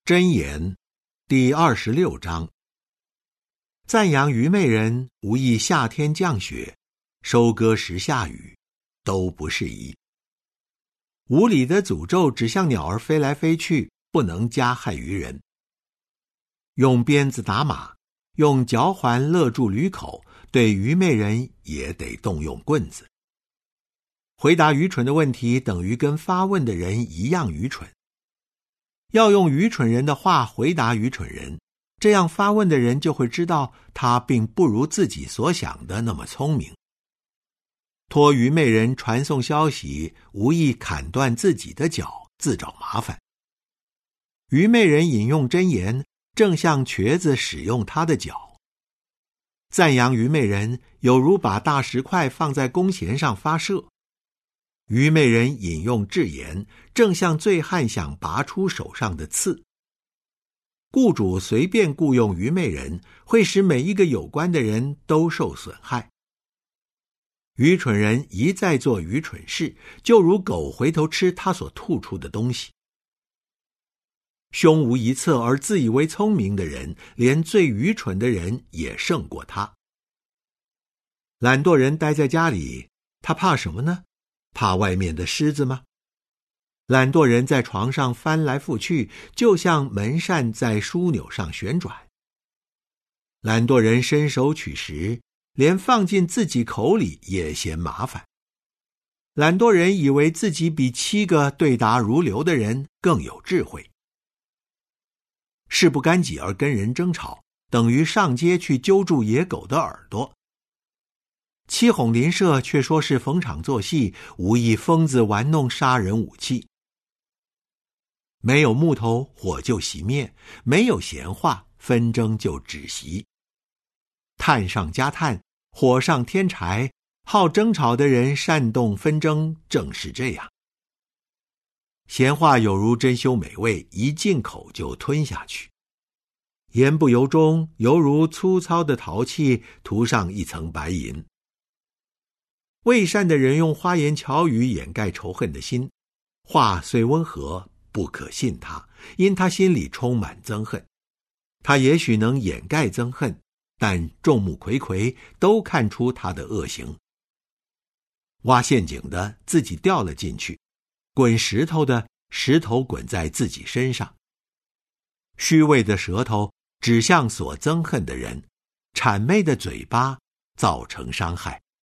箴言第26章。赞扬愚昧人，无异夏天降雪，收割时下雨，都不适宜。无理的诅咒只像鸟儿飞来飞去，不能加害于人。用鞭子打马，用嚼环勒住驴口，对愚昧人也得动用棍子。回答愚蠢的问题，等于跟发问的人一样愚蠢。要用愚蠢人的话回答愚蠢人，这样发问的人就会知道他并不如自己所想的那么聪明。托愚昧人传送消息，无意砍断自己的脚，自找麻烦。愚昧人引用箴言，正像瘸子使用他的脚。赞扬愚昧人，有如把大石块放在弓弦上发射。愚昧人引用智言，正像醉汉想拔出手上的刺。雇主随便雇用愚昧人，会使每一个有关的人都受损害。愚蠢人一再做愚蠢事，就如狗回头吃他所吐出的东西。胸无一策而自以为聪明的人，连最愚蠢的人也胜过他。懒惰人待在家里，他怕什么呢？怕外面的狮子吗？懒惰人在床上翻来覆去，就像门扇在枢纽上旋转。懒惰人伸手取食，连放进自己口里也嫌麻烦。懒惰人以为自己比7个对答如流的人更有智慧。事不干己而跟人争吵，等于上街去揪住野狗的耳朵。欺哄邻舍却说是逢场作戏，无意疯子玩弄杀人武器。没有木头，火就熄灭；没有闲话，纷争就止息。炭上加炭，火上添柴，好争吵的人煽动纷争，正是这样。闲话有如珍馐美味，一进口就吞下去。言不由衷，犹如粗糙的陶器涂上一层白银。伪善的人用花言巧语掩盖仇恨的心，话虽温和，不可信他，因他心里充满憎恨。他也许能掩盖憎恨，但众目睽睽都看出他的恶行。挖陷阱的自己掉了进去，滚石头的石头滚在自己身上。虚伪的舌头指向所憎恨的人，谄媚的嘴巴造成伤害。